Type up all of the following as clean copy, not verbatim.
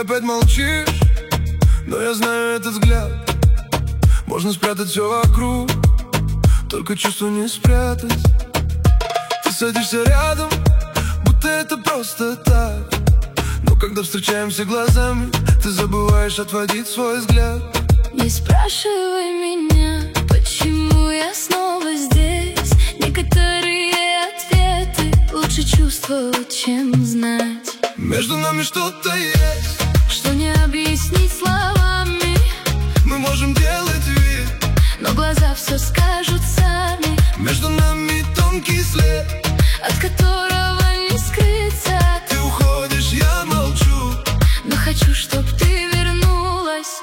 опять молчишь, но я знаю этот взгляд. Можно спрятать все вокруг, только чувство не спрятать. Ты садишься рядом, будто это просто так. Но когда встречаемся глазами, ты забываешь отводить свой взгляд. Не спрашивай меня, почему я снова здесь. Некоторые ответы лучше чувствовать, чем знать. Между нами что-то есть, что не объяснить словами. мы можем делать вид, но глаза все скажут сами. между нами тонкий след, от которого не скрыться. ты уходишь, я молчу, но хочу, чтоб ты вернулась.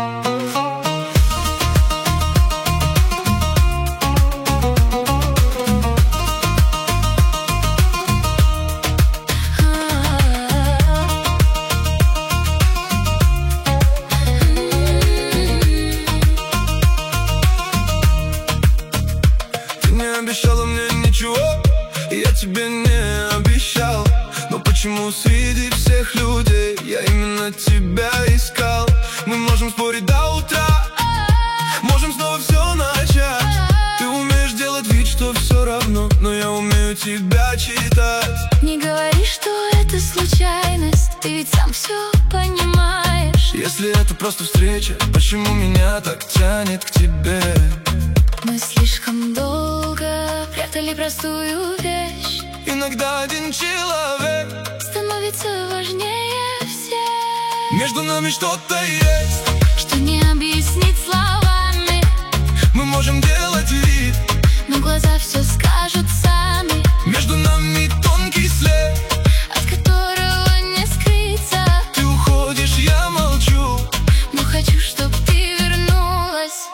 Обещала мне ничего, и я тебе не обещал. Но почему среди всех людей я именно тебя искал? Мы можем спорить до утра, можем снова все начать. Ты умеешь делать вид, что все равно, но я умею тебя читать. Не говори, что это случайность, ты ведь сам все понимаешь. Если это просто встреча, почему меня так тянет к тебе? Мы слишком долго прятали простую вещь. Иногда один человек становится важнее всех. Между нами что-то есть, что не объяснить словами. мы можем делать вид, но глаза все скажут сами. между нами тонкий след, от которого не скрыться. ты уходишь, я молчу, но хочу, чтоб ты вернулась.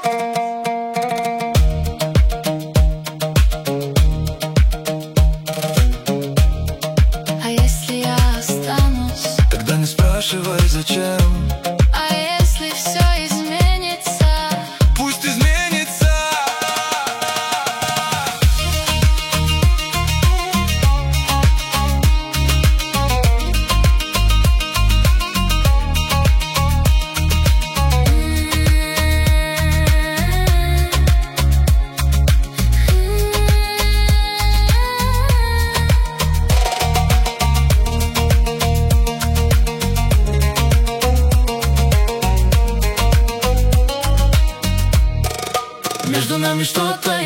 Тогда не спрашивай, зачем. А если все изменится? Пусть изменится. Между нами что-то